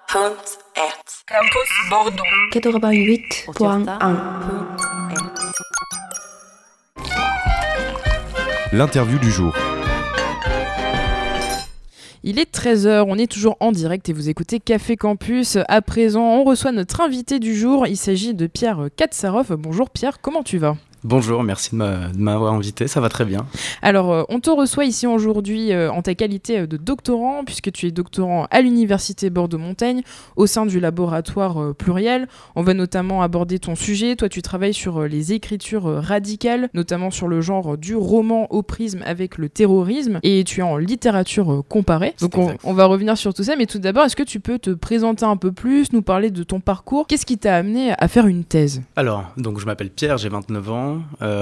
Campus Bordeaux 88.1. L'interview du jour. Il est 13h, on est toujours en direct et vous écoutez Café Campus. À présent, on reçoit notre invité du jour. Il s'agit de Pierre Katsarov. Bonjour Pierre, comment tu vas ? Bonjour, merci de m'avoir invité, ça va très bien. Alors, on te reçoit ici aujourd'hui en ta qualité de doctorant, puisque tu es doctorant à l'Université Bordeaux-Montaigne, au sein du laboratoire Pluriel. On va notamment aborder ton sujet. Toi, tu travailles sur les écritures radicales, notamment sur le genre du roman au prisme avec le terrorisme, et tu es en littérature comparée. Donc, on va revenir sur tout ça, mais tout d'abord, est-ce que tu peux te présenter un peu plus, nous parler de ton parcours ? Qu'est-ce qui t'a amené à faire une thèse ? Alors, donc je m'appelle Pierre, j'ai 29 ans.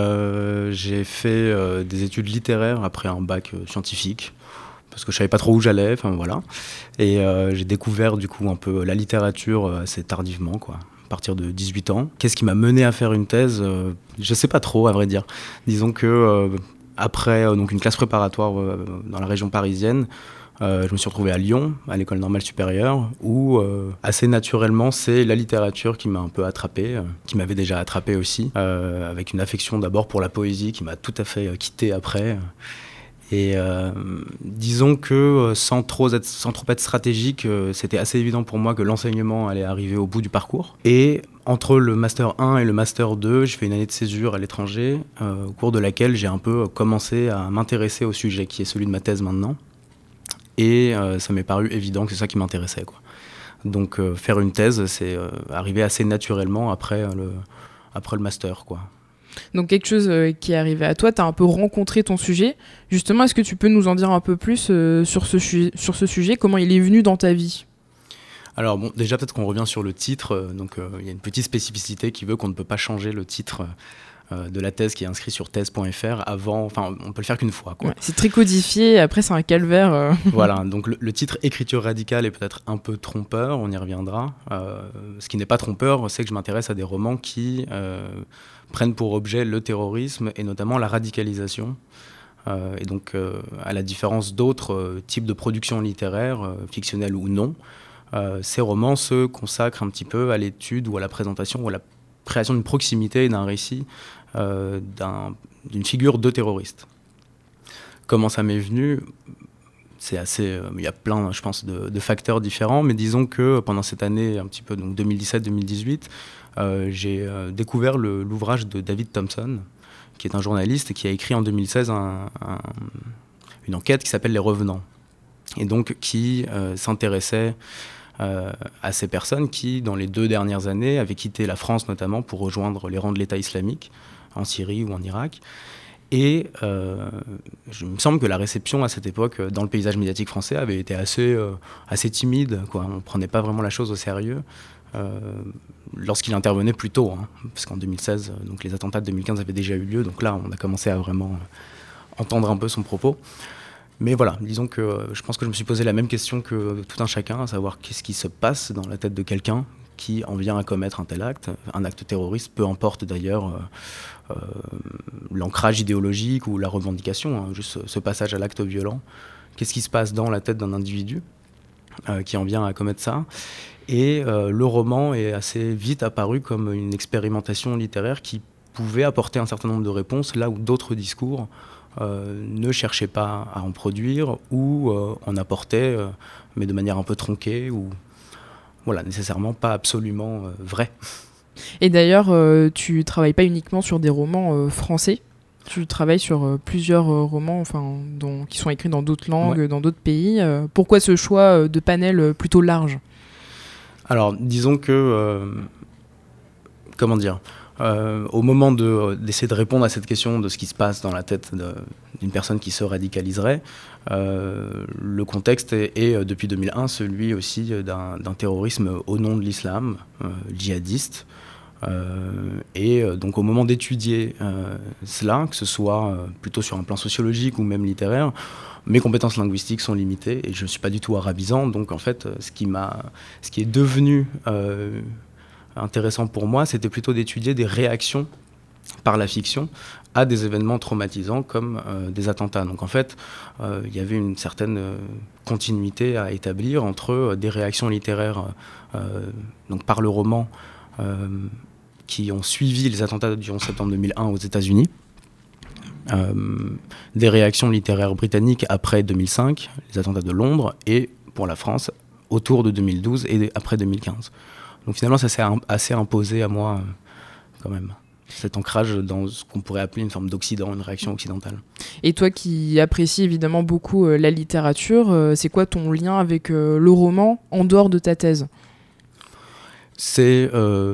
J'ai fait des études littéraires après un bac scientifique parce que je savais pas trop où j'allais, enfin voilà. Et j'ai découvert du coup un peu la littérature assez tardivement, quoi, à partir de 18 ans. Qu'est-ce qui m'a mené à faire une thèse ? Je sais pas trop, à vrai dire. Disons que après donc une classe préparatoire dans la région parisienne, je me suis retrouvé à Lyon, à l'école normale supérieure, où assez naturellement c'est la littérature qui m'a un peu attrapé, qui m'avait déjà attrapé aussi, avec une affection d'abord pour la poésie qui m'a tout à fait quitté après. Et disons que sans trop être stratégique, c'était assez évident pour moi que l'enseignement allait arriver au bout du parcours. Et entre le Master 1 et le Master 2, je fais une année de césure à l'étranger, au cours de laquelle j'ai un peu commencé à m'intéresser au sujet qui est celui de ma thèse maintenant. Et ça m'est paru évident que c'est ça qui m'intéressait, quoi. Donc faire une thèse, c'est arrivé assez naturellement après le master, quoi. Donc quelque chose qui est arrivé à toi, tu as un peu rencontré ton sujet. Justement, est-ce que tu peux nous en dire un peu plus sur ce sujet, comment il est venu dans ta vie ? Alors bon, déjà peut-être qu'on revient sur le titre. Donc il y a une petite spécificité qui veut qu'on ne peut pas changer le titre de la thèse qui est inscrit sur thèse.fr avant, enfin on peut le faire qu'une fois, quoi. Ouais, c'est très codifié, après c'est un calvaire. Voilà, donc le titre écriture radicale est peut-être un peu trompeur, on y reviendra. Ce qui n'est pas trompeur, c'est que je m'intéresse à des romans qui prennent pour objet le terrorisme et notamment la radicalisation. Et donc à la différence d'autres types de productions littéraires, fictionnelles ou non, ces romans se consacrent un petit peu à l'étude ou à la présentation ou à la création d'une proximité et d'un récit d'une figure de terroriste. Comment ça m'est venu ? C'est assez, il y a plein, je pense, de facteurs différents, mais disons que pendant cette année, un petit peu, donc 2017-2018, j'ai découvert l'ouvrage de David Thompson, qui est un journaliste et qui a écrit en 2016 une enquête qui s'appelle Les Revenants, et donc qui s'intéressait à ces personnes qui, dans les 2 dernières années, avaient quitté la France notamment pour rejoindre les rangs de l'État islamique en Syrie ou en Irak. Et il me semble que la réception à cette époque dans le paysage médiatique français avait été assez timide, quoi. On ne prenait pas vraiment la chose au sérieux lorsqu'il intervenait plus tôt, hein, parce qu'en 2016, donc les attentats de 2015 avaient déjà eu lieu, donc là on a commencé à vraiment entendre un peu son propos. Mais voilà, disons que je pense que je me suis posé la même question que tout un chacun, à savoir qu'est-ce qui se passe dans la tête de quelqu'un qui en vient à commettre un tel acte, un acte terroriste, peu importe d'ailleurs l'ancrage idéologique ou la revendication, hein, juste ce passage à l'acte violent. Qu'est-ce qui se passe dans la tête d'un individu qui en vient à commettre ça ? Et le roman est assez vite apparu comme une expérimentation littéraire qui pouvait apporter un certain nombre de réponses, là où d'autres discours ne cherchaient pas à en produire ou en apportaient, mais de manière un peu tronquée ou voilà, nécessairement pas absolument vrai. Et d'ailleurs, tu travailles pas uniquement sur des romans français, tu travailles sur plusieurs romans qui sont écrits dans d'autres langues, ouais, dans d'autres pays. Pourquoi ce choix de panel plutôt large ? Alors, disons que... comment dire ? Au moment d'essayer de répondre à cette question de ce qui se passe dans la tête d'une personne qui se radicaliserait, le contexte est depuis 2001 celui aussi d'un terrorisme au nom de l'islam, djihadiste. Et donc au moment d'étudier cela, que ce soit plutôt sur un plan sociologique ou même littéraire, mes compétences linguistiques sont limitées et je ne suis pas du tout arabisant. Donc en fait, ce qui est devenu intéressant pour moi, c'était plutôt d'étudier des réactions par la fiction à des événements traumatisants comme des attentats. Donc en fait, il y avait une certaine continuité à établir entre des réactions littéraires donc par le roman qui ont suivi les attentats du 11 septembre 2001 aux États-Unis, des réactions littéraires britanniques après 2005, les attentats de Londres, et pour la France, autour de 2012 et après 2015. Donc finalement, ça s'est assez imposé à moi quand même, cet ancrage dans ce qu'on pourrait appeler une forme d'Occident, une réaction occidentale. Et toi qui apprécies évidemment beaucoup la littérature, c'est quoi ton lien avec le roman en dehors de ta thèse ? C'est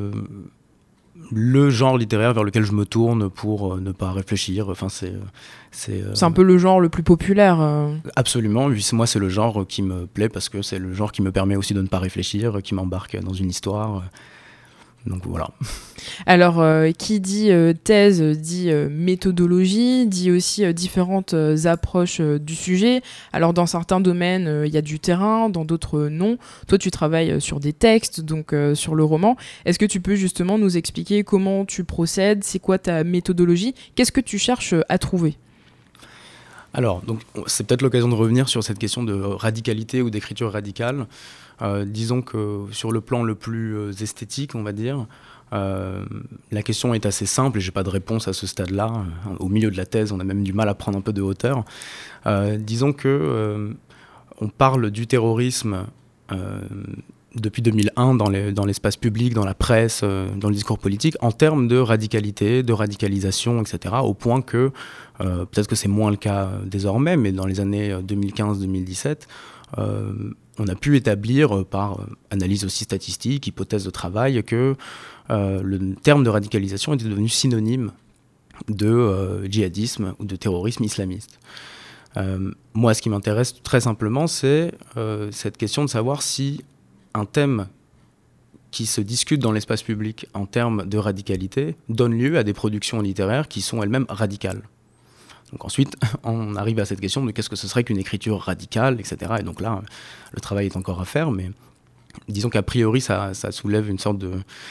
le genre littéraire vers lequel je me tourne pour ne pas réfléchir. Enfin, c'est un peu le genre le plus populaire. Absolument. Moi, c'est le genre qui me plaît parce que c'est le genre qui me permet aussi de ne pas réfléchir, qui m'embarque dans une histoire. Donc voilà. Alors, qui dit thèse dit méthodologie, dit aussi différentes approches du sujet. Alors, dans certains domaines, il y a du terrain, dans d'autres, non. Toi, tu travailles sur des textes, donc sur le roman. Est-ce que tu peux justement nous expliquer comment tu procèdes ? C'est quoi ta méthodologie ? Qu'est-ce que tu cherches à trouver ? Alors, donc, c'est peut-être l'occasion de revenir sur cette question de radicalité ou d'écriture radicale. Disons que sur le plan le plus esthétique, on va dire, la question est assez simple et je n'ai pas de réponse à ce stade-là. Au milieu de la thèse, on a même du mal à prendre un peu de hauteur. Disons que on parle du terrorisme depuis 2001 dans l'espace public, dans la presse, dans le discours politique, en termes de radicalité, de radicalisation, etc., au point que, peut-être que c'est moins le cas désormais, mais dans les années 2015-2017, on a pu établir par analyse aussi statistique, hypothèse de travail, que le terme de radicalisation était devenu synonyme de djihadisme ou de terrorisme islamiste. Moi, ce qui m'intéresse très simplement, c'est cette question de savoir si un thème qui se discute dans l'espace public en termes de radicalité donne lieu à des productions littéraires qui sont elles-mêmes radicales. Donc ensuite, on arrive à cette question de qu'est-ce que ce serait qu'une écriture radicale, etc. Et donc là, le travail est encore à faire, mais disons qu'a priori, ça soulève une sorte de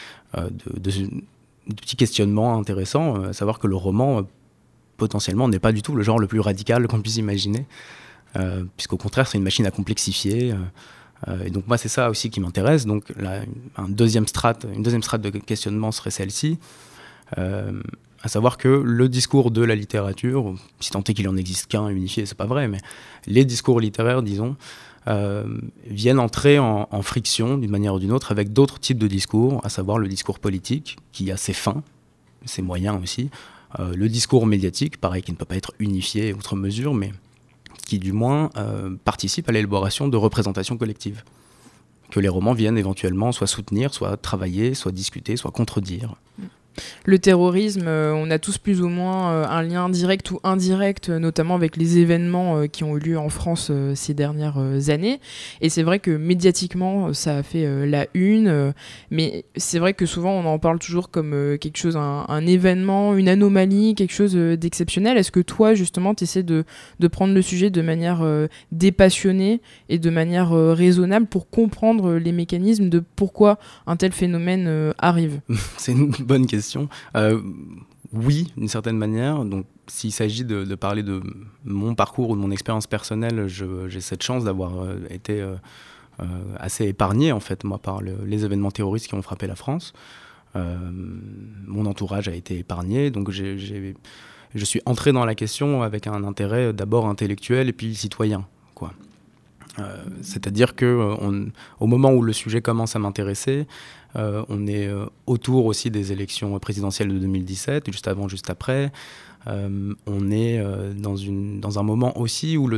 petit questionnement intéressant, à savoir que le roman, potentiellement, n'est pas du tout le genre le plus radical qu'on puisse imaginer, puisqu'au contraire, c'est une machine à complexifier. Et donc moi, c'est ça aussi qui m'intéresse. Donc là, une deuxième strate de questionnement serait celle-ci. À savoir que le discours de la littérature, si tant est qu'il en existe qu'un unifié, c'est pas vrai, mais les discours littéraires, disons, viennent entrer en friction d'une manière ou d'une autre avec d'autres types de discours, à savoir le discours politique, qui a ses fins, ses moyens aussi, le discours médiatique, pareil, qui ne peut pas être unifié outre mesure, mais qui du moins participe à l'élaboration de représentations collectives, que les romans viennent éventuellement soit soutenir, soit travailler, soit discuter, soit contredire. Le terrorisme, on a tous plus ou moins un lien direct ou indirect, notamment avec les événements qui ont eu lieu en France ces dernières années. Et c'est vrai que médiatiquement, ça a fait la une. Mais c'est vrai que souvent, on en parle toujours comme quelque chose, un événement, une anomalie, quelque chose d'exceptionnel. Est-ce que toi, justement, tu essaies de prendre le sujet de manière dépassionnée et de manière raisonnable pour comprendre les mécanismes de pourquoi un tel phénomène arrive ? C'est une bonne question. Oui, d'une certaine manière. Donc, s'il s'agit de parler de mon parcours ou de mon expérience personnelle, j'ai cette chance d'avoir été assez épargné, en fait, moi, par les événements terroristes qui ont frappé la France. Mon entourage a été épargné, donc je suis entré dans la question avec un intérêt d'abord intellectuel et puis citoyen, quoi. C'est-à-dire que au moment où le sujet commence à m'intéresser, on est autour aussi des élections présidentielles de 2017, juste avant, juste après. On est dans un moment aussi où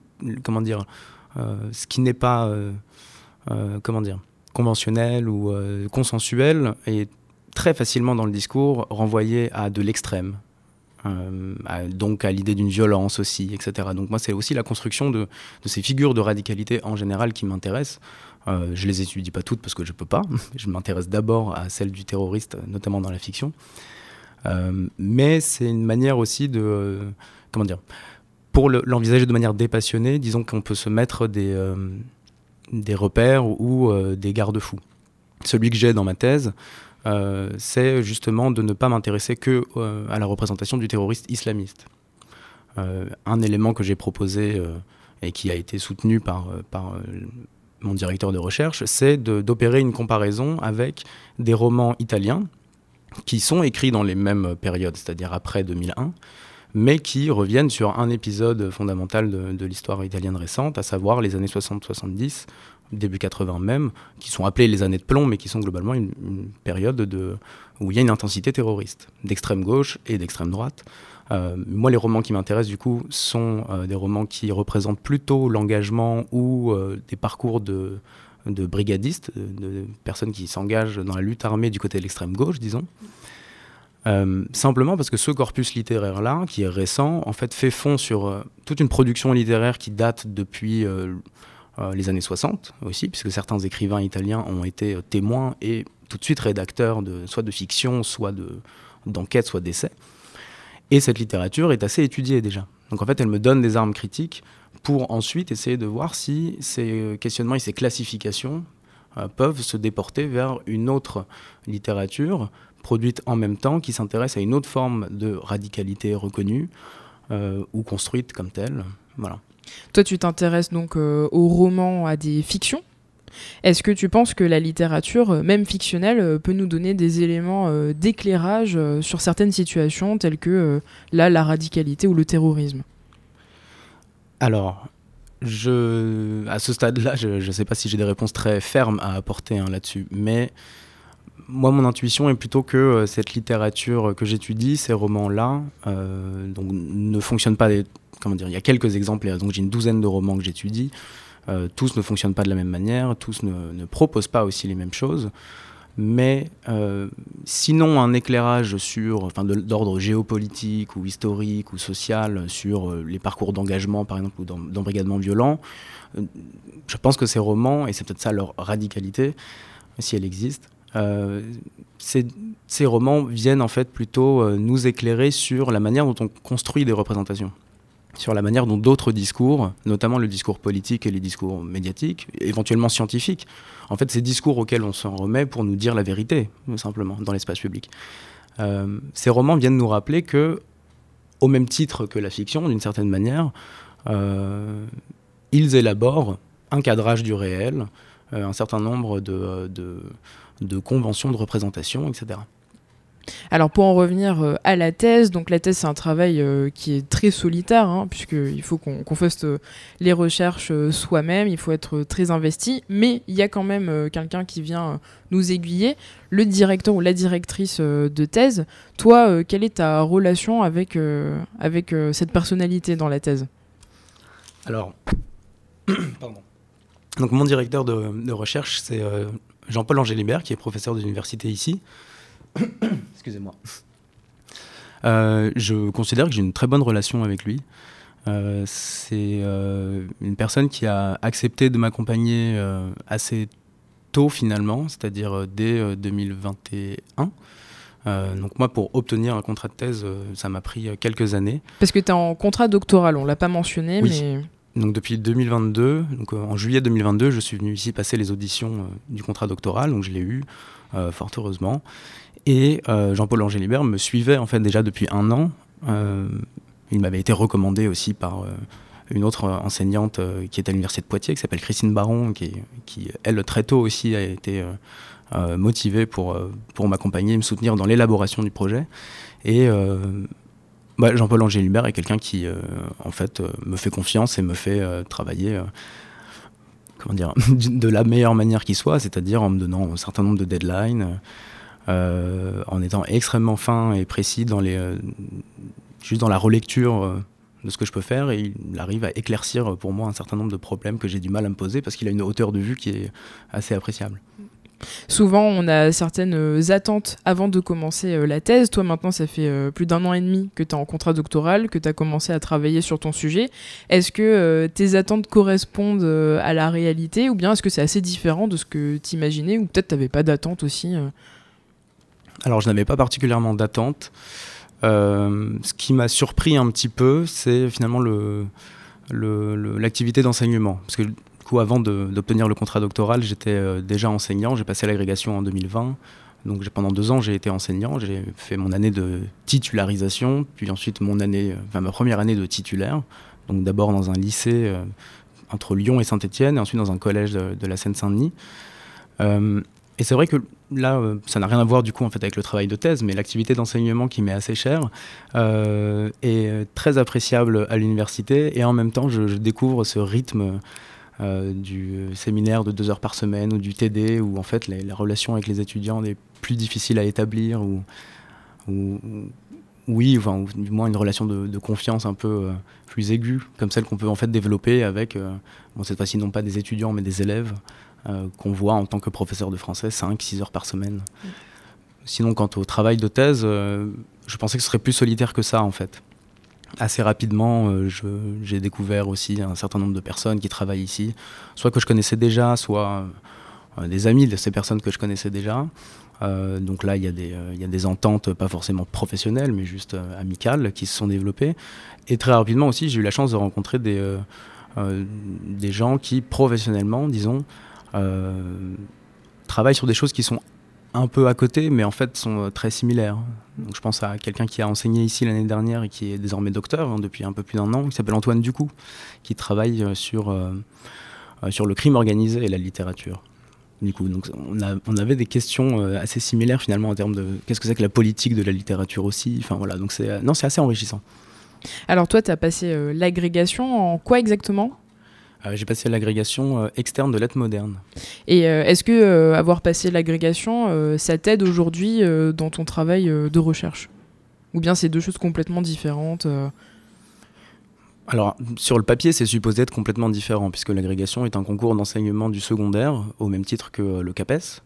ce qui n'est pas conventionnel ou consensuel est très facilement dans le discours renvoyé à de l'extrême. Donc à l'idée d'une violence aussi, etc. Donc moi, c'est aussi la construction de ces figures de radicalité en général qui m'intéressent. Je les étudie pas toutes parce que je peux pas. Je m'intéresse d'abord à celle du terroriste, notamment dans la fiction. Mais c'est une manière aussi pour l'envisager de manière dépassionnée, disons qu'on peut se mettre des repères ou des garde-fous. Celui que j'ai dans ma thèse, c'est justement de ne pas m'intéresser que à la représentation du terroriste islamiste. Un élément que j'ai proposé et qui a été soutenu par mon directeur de recherche, c'est d'opérer une comparaison avec des romans italiens qui sont écrits dans les mêmes périodes, c'est-à-dire après 2001, mais qui reviennent sur un épisode fondamental de l'histoire italienne récente, à savoir les années 60-70, début 80 même, qui sont appelées les années de plomb, mais qui sont globalement une période où il y a une intensité terroriste, d'extrême gauche et d'extrême droite. Moi, les romans qui m'intéressent, du coup, sont des romans qui représentent plutôt l'engagement ou des parcours de brigadistes, de personnes qui s'engagent dans la lutte armée du côté de l'extrême gauche, disons. Simplement parce que ce corpus littéraire-là, qui est récent, en fait, fait fond sur toute une production littéraire qui date depuis les années 60 aussi, puisque certains écrivains italiens ont été témoins et tout de suite rédacteurs soit de fiction, soit d'enquête, soit d'essais. Et cette littérature est assez étudiée déjà. Donc en fait, elle me donne des armes critiques pour ensuite essayer de voir si ces questionnements et ces classifications peuvent se déporter vers une autre littérature produite en même temps, qui s'intéresse à une autre forme de radicalité reconnue ou construite comme telle. Voilà. Toi, tu t'intéresses donc aux romans, à des fictions. Est-ce que tu penses que la littérature, même fictionnelle, peut nous donner des éléments d'éclairage sur certaines situations, telles que la radicalité ou le terrorisme ? Alors, à ce stade-là, je ne sais pas si j'ai des réponses très fermes à apporter là-dessus, mais moi, mon intuition est plutôt que cette littérature que j'étudie, ces romans-là, donc, ne fonctionnent pas. Il y a quelques exemples, donc j'ai une douzaine de romans que j'étudie. Tous ne fonctionnent pas de la même manière, tous ne proposent pas aussi les mêmes choses. Mais sinon, un éclairage d'ordre géopolitique ou historique ou social sur les parcours d'engagement, par exemple, ou d'embrigadement violent, je pense que ces romans, et c'est peut-être ça leur radicalité, si elle existe, ces romans viennent en fait plutôt nous éclairer sur la manière dont on construit des représentations, sur la manière dont d'autres discours, notamment le discours politique et les discours médiatiques, éventuellement scientifiques, en fait ces discours auxquels on s'en remet pour nous dire la vérité, simplement, dans l'espace public. Ces romans viennent nous rappeler que, au même titre que la fiction, d'une certaine manière, ils élaborent un cadrage du réel, un certain nombre de conventions de représentation, etc. Alors pour en revenir à la thèse, donc la thèse c'est un travail qui est très solitaire, puisqu'il faut qu'on fasse les recherches soi-même, il faut être très investi, mais il y a quand même quelqu'un qui vient nous aiguiller, le directeur ou la directrice de thèse. Toi, quelle est ta relation avec cette personnalité dans la thèse ? Alors, pardon. Donc mon directeur de recherche, c'est Jean-Paul Angélibert, qui est professeur de l'université ici. Excusez-moi. Je considère que j'ai une très bonne relation avec lui. C'est une personne qui a accepté de m'accompagner assez tôt finalement, c'est-à-dire dès 2021. Donc moi, pour obtenir un contrat de thèse, ça m'a pris quelques années. Parce que tu es en contrat doctoral, on ne l'a pas mentionné, oui. Mais... Donc depuis 2022, donc en juillet 2022, je suis venu ici passer les auditions du contrat doctoral, donc je l'ai eu, fort heureusement. Et Jean-Paul Angélibert me suivait en fait déjà depuis 1 an. Il m'avait été recommandé aussi par une autre enseignante qui est à l'université de Poitiers, qui s'appelle Christine Baron, qui elle, très tôt aussi, a été motivée pour m'accompagner et me soutenir dans l'élaboration du projet. Et Jean-Paul Angélibert est quelqu'un qui, en fait, me fait confiance et me fait travailler de la meilleure manière qui soit, c'est-à-dire en me donnant un certain nombre de deadlines, en étant extrêmement fin et précis juste dans la relecture de ce que je peux faire, et il arrive à éclaircir pour moi un certain nombre de problèmes que j'ai du mal à me poser parce qu'il a une hauteur de vue qui est assez appréciable. Souvent, on a certaines attentes avant de commencer la thèse. Toi, maintenant, ça fait plus d'1 an et demi que tu es en contrat doctoral, que tu as commencé à travailler sur ton sujet. Est-ce que tes attentes correspondent à la réalité, ou bien est-ce que c'est assez différent de ce que tu imaginais, ou peut-être tu n'avais pas d'attente aussi Alors, je n'avais pas particulièrement d'attente. Ce qui m'a surpris un petit peu, c'est finalement l'activité d'enseignement. Parce que avant d'obtenir le contrat doctoral, j'étais déjà enseignant. J'ai passé l'agrégation en 2020. Donc pendant 2 ans, j'ai été enseignant, j'ai fait mon année de titularisation, puis ensuite ma première année de titulaire. Donc d'abord dans un lycée entre Lyon et Saint-Étienne, et ensuite dans un collège de la Seine-Saint-Denis. Et c'est vrai que là, ça n'a rien à voir du coup en fait avec le travail de thèse, mais l'activité d'enseignement qui m'est assez chère est très appréciable à l'université, et en même temps, je découvre ce rythme du séminaire de 2 heures par semaine ou du TD, où en fait la relation avec les étudiants est plus difficile à établir, ou du moins une relation de confiance un peu plus aiguë, comme celle qu'on peut en fait développer avec, cette fois-ci non pas des étudiants mais des élèves qu'on voit en tant que professeur de français 5-6 heures par semaine. Sinon, quant au travail de thèse, je pensais que ce serait plus solitaire que ça en fait. Assez rapidement, j'ai découvert aussi un certain nombre de personnes qui travaillent ici, soit que je connaissais déjà, soit des amis de ces personnes que je connaissais déjà. Donc là, il y a des ententes, pas forcément professionnelles, mais juste amicales, qui se sont développées. Et très rapidement aussi, j'ai eu la chance de rencontrer des gens qui, professionnellement, disons, travaillent sur des choses qui sont un peu à côté, mais en fait sont très similaires. Donc je pense à quelqu'un qui a enseigné ici l'année dernière et qui est désormais docteur depuis un peu plus d'1 an, qui s'appelle Antoine Ducou, qui travaille sur le crime organisé et la littérature. Du coup, donc on avait des questions assez similaires finalement en termes de qu'est-ce que c'est que la politique de la littérature aussi. Enfin voilà, donc c'est assez enrichissant. Alors toi, tu as passé l'agrégation en quoi exactement ? J'ai passé l'agrégation externe de lettres modernes. Et est-ce que avoir passé l'agrégation, ça t'aide aujourd'hui dans ton travail de recherche ? Ou bien c'est 2 choses complètement différentes Alors, sur le papier, c'est supposé être complètement différent, puisque l'agrégation est un concours d'enseignement du secondaire, au même titre que le CAPES.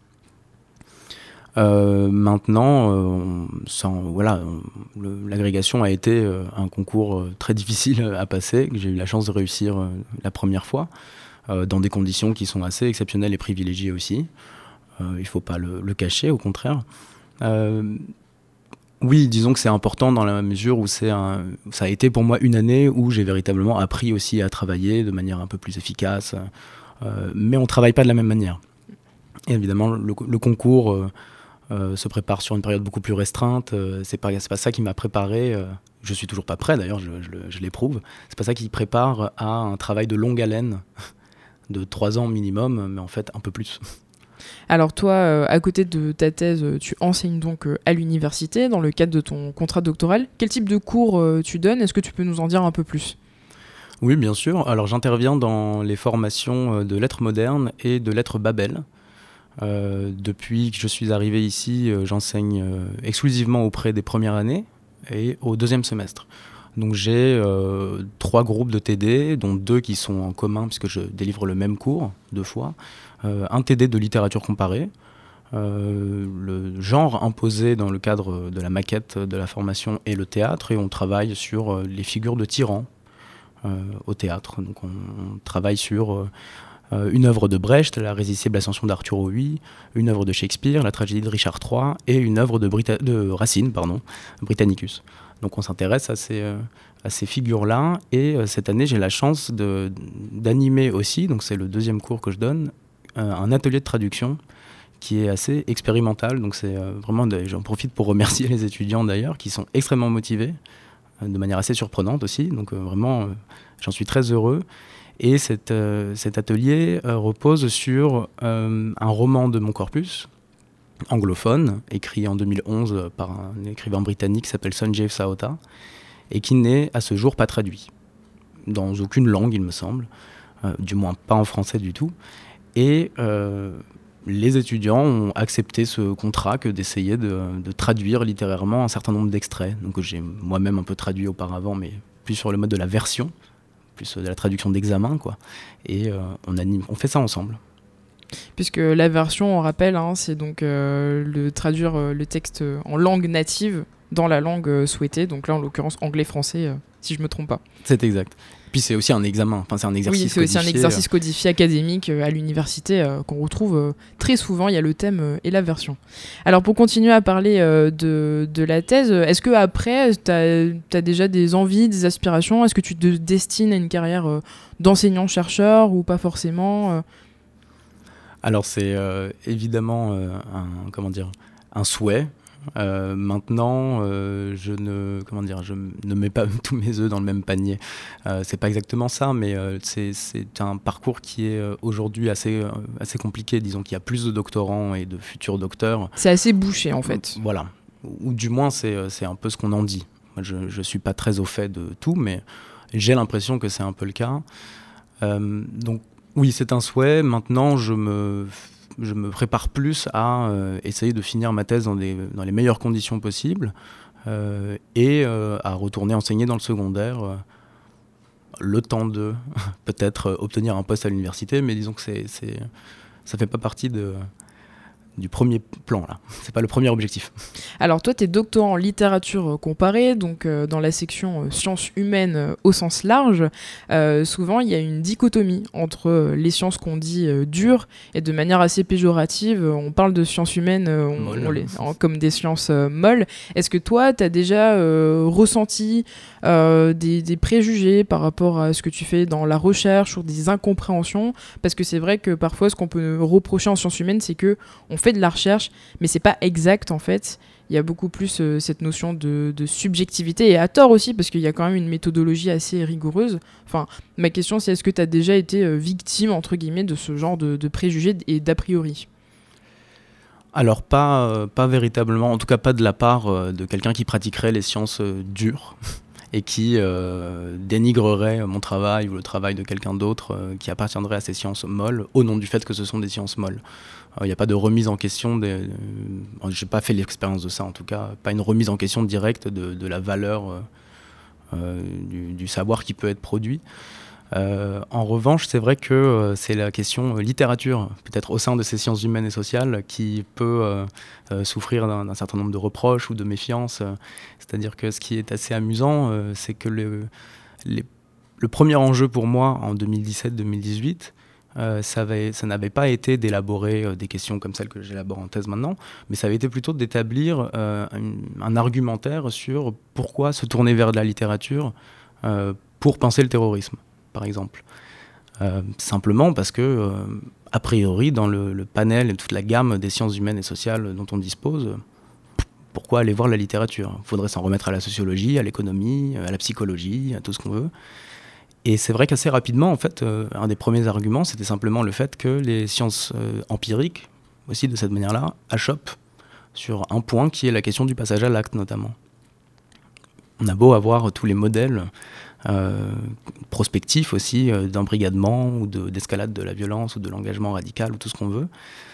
Maintenant, l'agrégation a été un concours très difficile à passer, que j'ai eu la chance de réussir la première fois, dans des conditions qui sont assez exceptionnelles et privilégiées aussi. Il ne faut pas le cacher, au contraire. Oui, disons que c'est important dans la mesure où ça a été pour moi une année où j'ai véritablement appris aussi à travailler de manière un peu plus efficace, mais on ne travaille pas de la même manière. Et évidemment, le concours se prépare sur une période beaucoup plus restreinte. C'est pas ça qui m'a préparé. Je suis toujours pas prêt d'ailleurs, je l'éprouve. C'est pas ça qui prépare à un travail de longue haleine, de 3 ans minimum, mais en fait un peu plus. Alors toi, à côté de ta thèse, tu enseignes donc à l'université dans le cadre de ton contrat doctoral. Quel type de cours tu donnes ? Est-ce que tu peux nous en dire un peu plus ? Oui, bien sûr. Alors j'interviens dans les formations de lettres modernes et de lettres Babel. Depuis que je suis arrivé ici, j'enseigne exclusivement auprès des premières années et au 2e semestre. Donc j'ai 3 groupes de TD, dont 2 qui sont en commun puisque je délivre le même cours 2 fois. Un TD de littérature comparée, le genre imposé dans le cadre de la maquette de la formation et le théâtre, et on travaille sur les figures de tyrans au théâtre. Donc on travaille sur une œuvre de Brecht, La Résistable Ascension d'Arthur Huy, une œuvre de Shakespeare, La Tragédie de Richard III, et une œuvre de Racine, Britannicus. Donc on s'intéresse à ces figures-là, et cette année j'ai la chance d'animer aussi, donc c'est le 2e cours que je donne, un atelier de traduction qui est assez expérimental. Donc c'est vraiment, j'en profite pour remercier les étudiants d'ailleurs, qui sont extrêmement motivés, de manière assez surprenante aussi, donc vraiment j'en suis très heureux. Et cet atelier repose sur un roman de mon corpus, anglophone, écrit en 2011 par un écrivain britannique qui s'appelle Sanjeev Sahota, et qui n'est à ce jour pas traduit, dans aucune langue il me semble, du moins pas en français du tout. Et les étudiants ont accepté ce contrat que d'essayer de traduire littérairement un certain nombre d'extraits. Donc j'ai moi-même un peu traduit auparavant, mais plus sur le mode de la version, plus de la traduction d'examen, quoi. Et on fait ça ensemble. Puisque la version, on rappelle, c'est donc traduire le texte en langue native dans la langue souhaitée, donc là en l'occurrence anglais-français, si je me trompe pas. C'est exact. Puis c'est aussi un examen, enfin c'est un exercice codifié. Oui, c'est aussi un exercice codifié académique à l'université qu'on retrouve très souvent, il y a le thème et la version. Alors pour continuer à parler de la thèse, est-ce qu'après tu as déjà des envies, des aspirations ? Est-ce que tu te destines à une carrière d'enseignant-chercheur ou pas forcément ? Alors c'est évidemment un souhait. Maintenant, je ne mets pas tous mes œufs dans le même panier. C'est pas exactement ça, mais c'est un parcours qui est aujourd'hui assez compliqué. Disons qu'il y a plus de doctorants et de futurs docteurs. C'est assez bouché en fait. Voilà, ou du moins c'est un peu ce qu'on en dit. Moi, je suis pas très au fait de tout, mais j'ai l'impression que c'est un peu le cas. Donc oui, c'est un souhait. Maintenant, je me prépare plus à essayer de finir ma thèse dans les meilleures conditions possibles et à retourner enseigner dans le secondaire le temps de peut-être obtenir un poste à l'université, mais disons que ça fait pas partie du premier plan, là. C'est pas le premier objectif. Alors toi, tu es doctorant en littérature comparée, donc dans la section sciences humaines au sens large. Souvent, il y a une dichotomie entre les sciences qu'on dit dures et de manière assez péjorative, on parle de sciences humaines comme des sciences molles. Est-ce que toi, tu as déjà ressenti des préjugés par rapport à ce que tu fais dans la recherche ou des incompréhensions? Parce que c'est vrai que parfois, ce qu'on peut reprocher en sciences humaines, c'est que on fait de la recherche, mais c'est pas exact en fait. Il y a beaucoup plus cette notion de subjectivité, et à tort aussi, parce qu'il y a quand même une méthodologie assez rigoureuse. Enfin, ma question c'est, est-ce que tu as déjà été victime, entre guillemets, de ce genre de préjugés et d'a priori? Alors pas véritablement, en tout cas pas de la part de quelqu'un qui pratiquerait les sciences dures et qui dénigrerait mon travail ou le travail de quelqu'un d'autre qui appartiendrait à ces sciences molles au nom du fait que ce sont des sciences molles. Il n'y a pas de remise en question, j'ai pas fait l'expérience de ça en tout cas, pas une remise en question directe de la valeur du savoir qui peut être produit. En revanche, c'est vrai que c'est la question littérature, peut-être au sein de ces sciences humaines et sociales, qui peut souffrir d'un certain nombre de reproches ou de méfiances. C'est-à-dire que ce qui est assez amusant, c'est que le premier enjeu pour moi en 2017-2018, ça n'avait pas été d'élaborer des questions comme celles que j'élabore en thèse maintenant, mais ça avait été plutôt d'établir un argumentaire sur pourquoi se tourner vers de la littérature pour penser le terrorisme, par exemple. Simplement parce que, a priori, dans le panel et toute la gamme des sciences humaines et sociales dont on dispose, pourquoi aller voir la littérature ? Il faudrait s'en remettre à la sociologie, à l'économie, à la psychologie, à tout ce qu'on veut. Et c'est vrai qu'assez rapidement, en fait, un des premiers arguments, c'était simplement le fait que les sciences empiriques, aussi de cette manière-là, achoppent sur un point qui est la question du passage à l'acte, notamment. On a beau avoir tous les modèles prospectifs aussi, d'embrigadement ou d'escalade de la violence ou de l'engagement radical ou tout ce qu'on veut,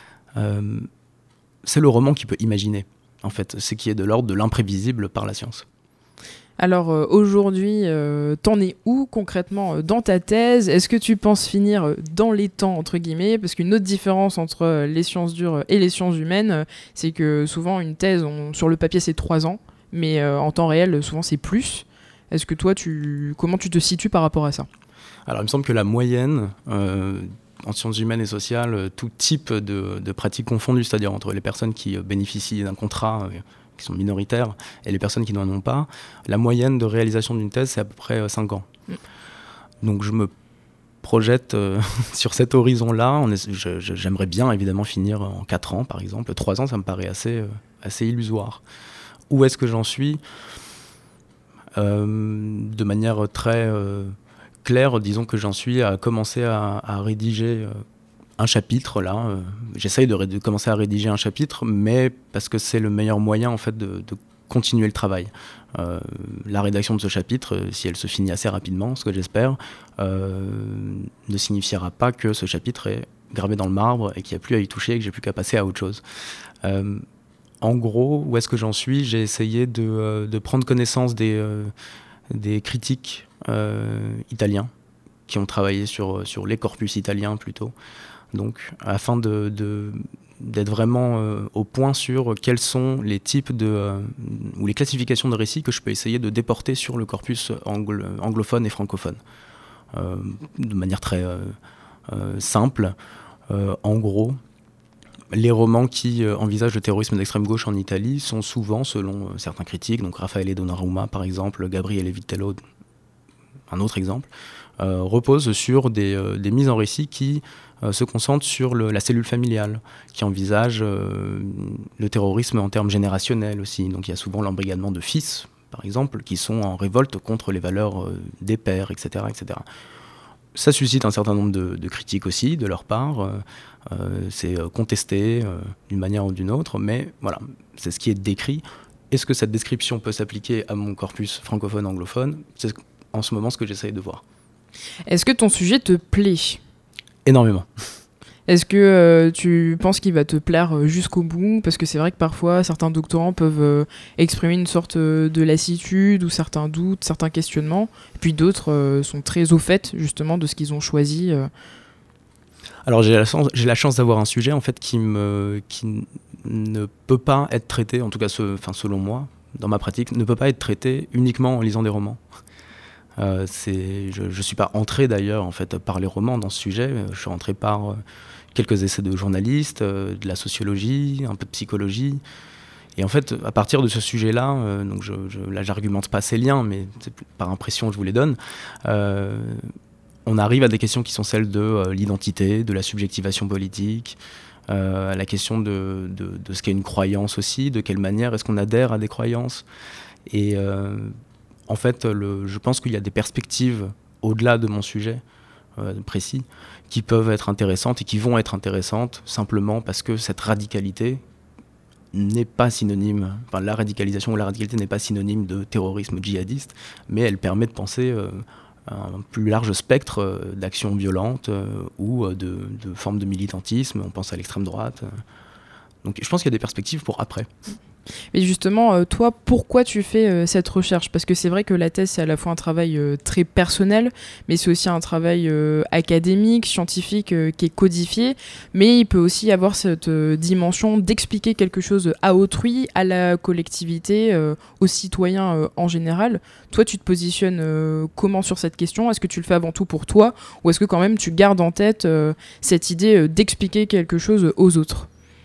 c'est le roman qui peut imaginer, en fait, ce qui est de l'ordre de l'imprévisible par la science. Alors aujourd'hui, t'en es où concrètement dans ta thèse ? Est-ce que tu penses finir dans les temps, entre guillemets ? Parce qu'une autre différence entre les sciences dures et les sciences humaines, c'est que souvent une thèse, sur le papier c'est 3 ans, mais en temps réel souvent c'est plus. Est-ce que toi, comment tu te situes par rapport à ça ? Alors il me semble que la moyenne en sciences humaines et sociales, tout type de pratiques confondues, c'est-à-dire entre les personnes qui bénéficient d'un contrat qui sont minoritaires et les personnes qui n'en ont pas, la moyenne de réalisation d'une thèse, c'est à peu près 5 ans. Donc je me projette sur cet horizon-là. J'aimerais bien évidemment finir en 4 ans, par exemple. 3 ans, ça me paraît assez illusoire. Où est-ce que j'en suis ? De manière très claire, disons que j'en suis à commencer à rédiger un chapitre là. J'essaye de commencer à rédiger un chapitre, mais parce que c'est le meilleur moyen en fait de continuer le travail. La rédaction de ce chapitre, si elle se finit assez rapidement, ce que j'espère, ne signifiera pas que ce chapitre est gravé dans le marbre et qu'il n'y a plus à y toucher et que j'ai plus qu'à passer à autre chose. En gros, où est-ce que j'en suis ? J'ai essayé de prendre connaissance des critiques italiens qui ont travaillé sur les corpus italiens plutôt. Donc, afin d'être vraiment au point sur quels sont les types ou les classifications de récits que je peux essayer de déporter sur le corpus anglophone et francophone. De manière très simple, en gros, les romans qui envisagent le terrorisme d'extrême gauche en Italie sont souvent, selon certains critiques, donc Raffaele Donnarumma par exemple, Gabriele Vitello, un autre exemple, repose sur des mises en récit qui se concentrent sur la cellule familiale, qui envisage le terrorisme en termes générationnels aussi. Donc il y a souvent l'embrigadement de fils, par exemple, qui sont en révolte contre les valeurs des pères, etc., etc. Ça suscite un certain nombre de critiques aussi de leur part. C'est contesté d'une manière ou d'une autre, mais voilà, c'est ce qui est décrit. Est-ce que cette description peut s'appliquer à mon corpus francophone-anglophone ? C'est en ce moment ce que j'essaye de voir. Est-ce que ton sujet te plaît ? Énormément. Est-ce que tu penses qu'il va te plaire jusqu'au bout ? Parce que c'est vrai que parfois, certains doctorants peuvent exprimer une sorte de lassitude ou certains doutes, certains questionnements. Et puis d'autres sont très au fait, justement, de ce qu'ils ont choisi. Alors j'ai la chance d'avoir un sujet en fait qui ne peut pas être traité, en tout cas selon moi, dans ma pratique, ne peut pas être traité uniquement en lisant des romans. Je ne suis pas entré d'ailleurs en fait, par les romans dans ce sujet, je suis entré par quelques essais de journalistes, de la sociologie, un peu de psychologie. Et en fait, à partir de ce sujet-là, donc là j'argumente pas ces liens, mais c'est par impression que je vous les donne, on arrive à des questions qui sont celles de l'identité, de la subjectivation politique, à la question de ce qu'est une croyance aussi, de quelle manière est-ce qu'on adhère à des croyances. Et en fait, je pense qu'il y a des perspectives au-delà de mon sujet précis qui peuvent être intéressantes et qui vont être intéressantes simplement parce que cette radicalité n'est pas synonyme, enfin la radicalisation ou la radicalité n'est pas synonyme de terrorisme djihadiste, mais elle permet de penser un plus large spectre d'actions violentes ou de formes de militantisme. On pense à l'extrême droite. Donc je pense qu'il y a des perspectives pour après. Mais justement, toi, pourquoi tu fais cette recherche ? Parce que c'est vrai que la thèse, c'est à la fois un travail très personnel, mais c'est aussi un travail académique, scientifique, qui est codifié, mais il peut aussi avoir cette dimension d'expliquer quelque chose à autrui, à la collectivité, aux citoyens en général. Toi, tu te positionnes comment sur cette question ? Est-ce que tu le fais avant tout pour toi, ou est-ce que quand même tu gardes en tête cette idée d'expliquer quelque chose aux autres ?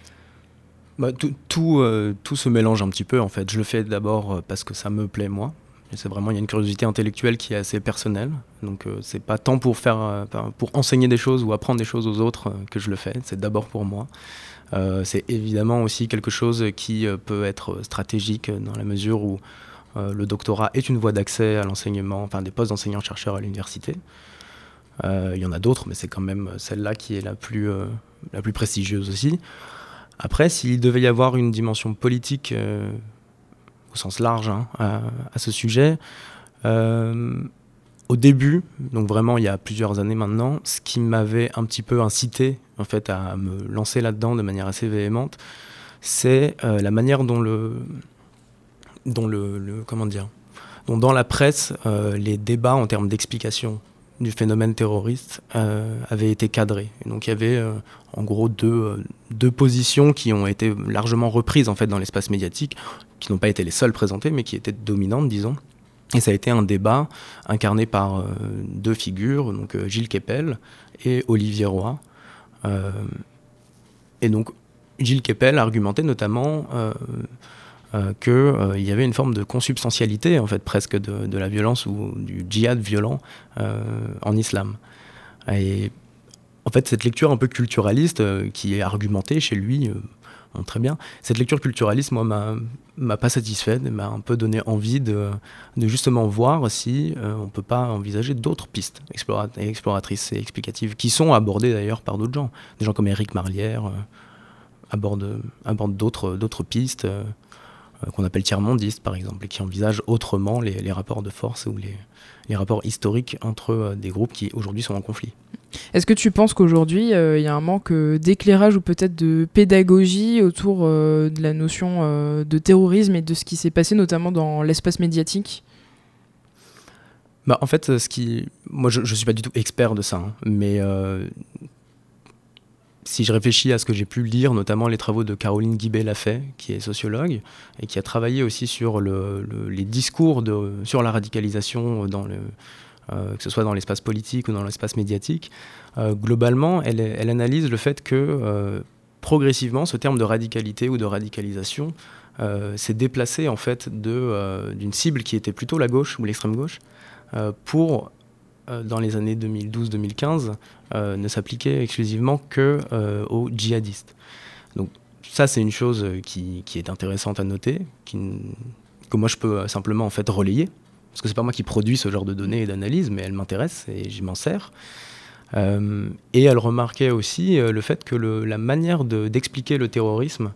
Tout se mélange un petit peu en fait. Je le fais d'abord parce que ça me plaît moi. Et c'est vraiment, il y a une curiosité intellectuelle qui est assez personnelle. Donc c'est pas tant pour enseigner des choses ou apprendre des choses aux autres que je le fais. C'est d'abord pour moi. C'est évidemment aussi quelque chose qui peut être stratégique dans la mesure où le doctorat est une voie d'accès à l'enseignement, enfin des postes d'enseignants-chercheurs à l'université. Il y en a d'autres, mais c'est quand même celle-là qui est la plus prestigieuse aussi. Après, s'il devait y avoir une dimension politique au sens large à ce sujet, au début, donc vraiment il y a plusieurs années maintenant, ce qui m'avait un petit peu incité en fait, à me lancer là-dedans de manière assez véhémente, c'est la manière dont dans la presse, les débats en termes d'explication du phénomène terroriste avait été cadré. Et donc il y avait en gros deux positions qui ont été largement reprises en fait, dans l'espace médiatique, qui n'ont pas été les seules présentées, mais qui étaient dominantes, disons. Et ça a été un débat incarné par deux figures, donc Gilles Kepel et Olivier Roy. Et donc Gilles Kepel argumentait notamment qu'il y avait une forme de consubstantialité en fait, presque de la violence ou du djihad violent en islam. Et en fait, cette lecture un peu culturaliste qui est argumentée chez lui, très bien, cette lecture culturaliste, moi, m'a pas satisfait, m'a un peu donné envie de justement voir si on peut pas envisager d'autres pistes exploratrices et explicatives, qui sont abordées d'ailleurs par d'autres gens. Des gens comme Éric Marlière abordent d'autres pistes, qu'on appelle tiers-mondistes par exemple, et qui envisagent autrement les rapports de force ou les rapports historiques entre des groupes qui aujourd'hui sont en conflit. Est-ce que tu penses qu'aujourd'hui il y a un manque d'éclairage ou peut-être de pédagogie autour de la notion de terrorisme et de ce qui s'est passé notamment dans l'espace médiatique ? En fait, moi je suis pas du tout expert de ça, mais si je réfléchis à ce que j'ai pu lire, notamment les travaux de Caroline Guibé-Lafay, qui est sociologue, et qui a travaillé aussi sur les discours sur la radicalisation, que ce soit dans l'espace politique ou dans l'espace médiatique, globalement, elle analyse le fait que progressivement, ce terme de radicalité ou de radicalisation s'est déplacé en fait d'une cible qui était plutôt la gauche ou l'extrême gauche pour, dans les années 2012-2015, ne s'appliquer exclusivement aux djihadistes. Donc ça, c'est une chose qui est intéressante à noter, que moi je peux simplement en fait relayer, parce que c'est pas moi qui produis ce genre de données et d'analyses, mais elles m'intéressent et je m'en sers. Et elle remarquait aussi le fait que la manière d'expliquer le terrorisme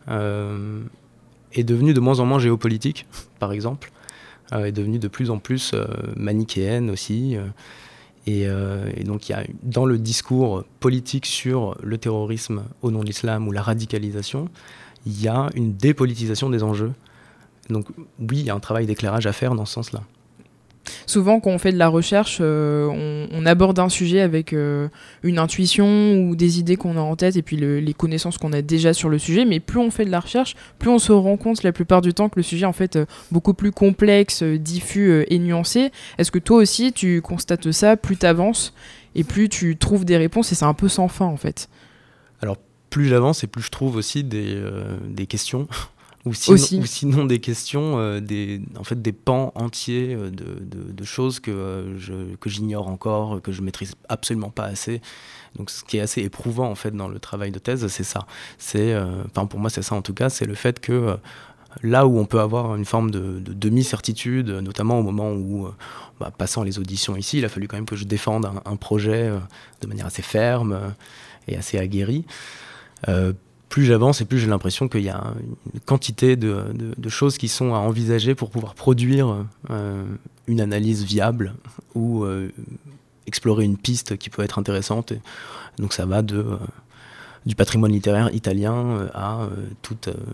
est devenue de moins en moins géopolitique, par exemple, est devenue de plus en plus manichéenne aussi. Et donc il y a dans le discours politique sur le terrorisme au nom de l'islam ou la radicalisation, il y a une dépolitisation des enjeux. Donc oui, il y a un travail d'éclairage à faire dans ce sens-là. Souvent, quand on fait de la recherche, on aborde un sujet avec une intuition ou des idées qu'on a en tête et puis les connaissances qu'on a déjà sur le sujet. Mais plus on fait de la recherche, plus on se rend compte la plupart du temps que le sujet est en fait beaucoup plus complexe, diffus et nuancé. Est-ce que toi aussi, tu constates ça, plus tu avances et plus tu trouves des réponses et c'est un peu sans fin en fait? Alors, plus j'avance et plus je trouve aussi des questions. Ou sinon des questions, des pans entiers de choses que j'ignore encore, que je maîtrise absolument pas assez. Donc ce qui est assez éprouvant en fait dans le travail de thèse, c'est ça. Pour moi c'est ça en tout cas, c'est le fait que là où on peut avoir une forme de demi-certitude, notamment au moment où, passant les auditions ici, il a fallu quand même que je défende un projet de manière assez ferme et assez aguerrie. Plus j'avance et plus j'ai l'impression qu'il y a une quantité de choses qui sont à envisager pour pouvoir produire une analyse viable ou explorer une piste qui peut être intéressante. Et donc ça va du patrimoine littéraire italien à tout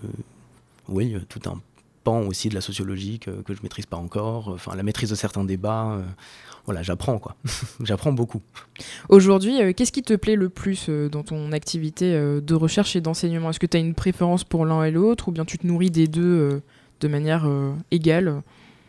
un pan aussi de la sociologie que je ne maîtrise pas encore, la maîtrise de certains débats. Voilà, j'apprends quoi. J'apprends beaucoup. Aujourd'hui, qu'est-ce qui te plaît le plus dans ton activité de recherche et d'enseignement? Est-ce que tu as une préférence pour l'un et l'autre ou bien tu te nourris des deux de manière égale?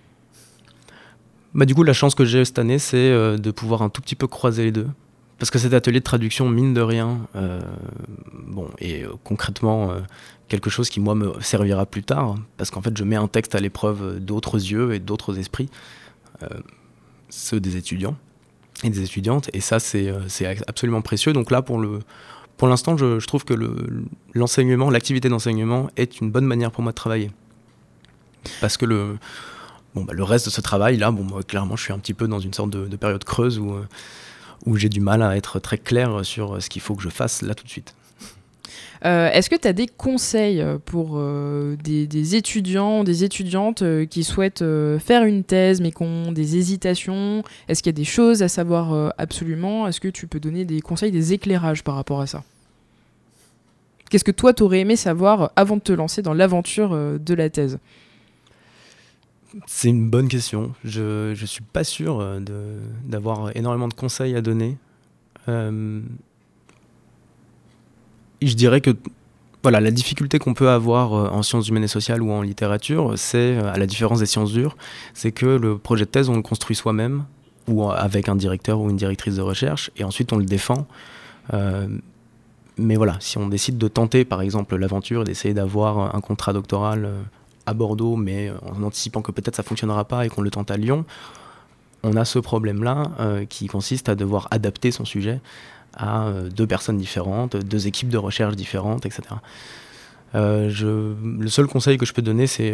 Du coup, la chance que j'ai cette année, c'est de pouvoir un tout petit peu croiser les deux. Parce que cet atelier de traduction, mine de rien, concrètement quelque chose qui, moi, me servira plus tard. Parce qu'en fait, je mets un texte à l'épreuve d'autres yeux et d'autres esprits. Ceux des étudiants et des étudiantes, et ça c'est absolument précieux. Donc là pour l'instant je trouve que l'enseignement, l'activité d'enseignement est une bonne manière pour moi de travailler, parce que le reste de ce travail là, moi, clairement je suis un petit peu dans une sorte de période creuse où j'ai du mal à être très clair sur ce qu'il faut que je fasse là tout de suite. Est-ce que tu as des conseils pour des étudiants, des étudiantes qui souhaitent faire une thèse mais qui ont des hésitations? Est-ce qu'il y a des choses à savoir absolument? Est-ce que tu peux donner des conseils, des éclairages par rapport à ça? Qu'est-ce que toi t'aurais aimé savoir avant de te lancer dans l'aventure de la thèse? C'est une bonne question. Je suis pas sûr d'avoir énormément de conseils à donner. Je dirais que la difficulté qu'on peut avoir en sciences humaines et sociales ou en littérature, c'est, à la différence des sciences dures, c'est que le projet de thèse, on le construit soi-même, ou avec un directeur ou une directrice de recherche, et ensuite on le défend. Mais voilà, si on décide de tenter, par exemple, l'aventure, d'essayer d'avoir un contrat doctoral à Bordeaux, mais en anticipant que peut-être ça ne fonctionnera pas et qu'on le tente à Lyon, on a ce problème-là qui consiste à devoir adapter son sujet à deux personnes différentes, deux équipes de recherche différentes, etc. Le seul conseil que je peux donner, c'est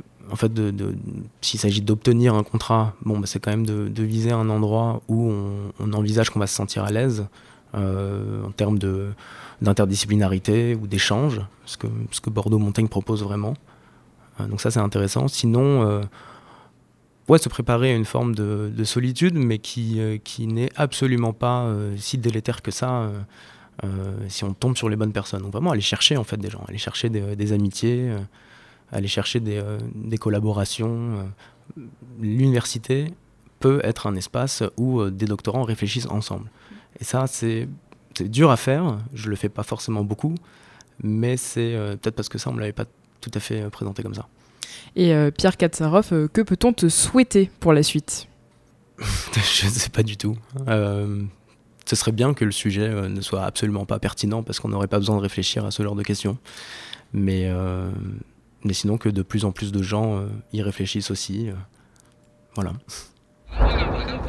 s'il s'agit d'obtenir un contrat, c'est quand même de viser un endroit où on envisage qu'on va se sentir à l'aise en termes d'interdisciplinarité ou d'échange, ce que Bordeaux-Montaigne propose vraiment. Donc ça, c'est intéressant. Sinon, se préparer à une forme de solitude, mais qui n'est absolument pas si délétère que ça si on tombe sur les bonnes personnes. Donc vraiment aller chercher en fait des gens, aller chercher des amitiés, aller chercher des collaborations. L'université peut être un espace où des doctorants réfléchissent ensemble. Et ça, c'est dur à faire. Je le fais pas forcément beaucoup, mais c'est peut-être parce que ça, on me l'avait pas tout à fait présenté comme ça. Et Pierre Katsaroff, que peut-on te souhaiter pour la suite? Je ne sais pas du tout. Ce serait bien que le sujet ne soit absolument pas pertinent parce qu'on n'aurait pas besoin de réfléchir à ce genre de questions. Mais mais sinon que de plus en plus de gens y réfléchissent aussi. Voilà.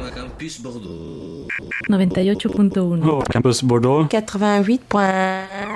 Campus Bordeaux. 98.1. Campus Bordeaux. 88.1.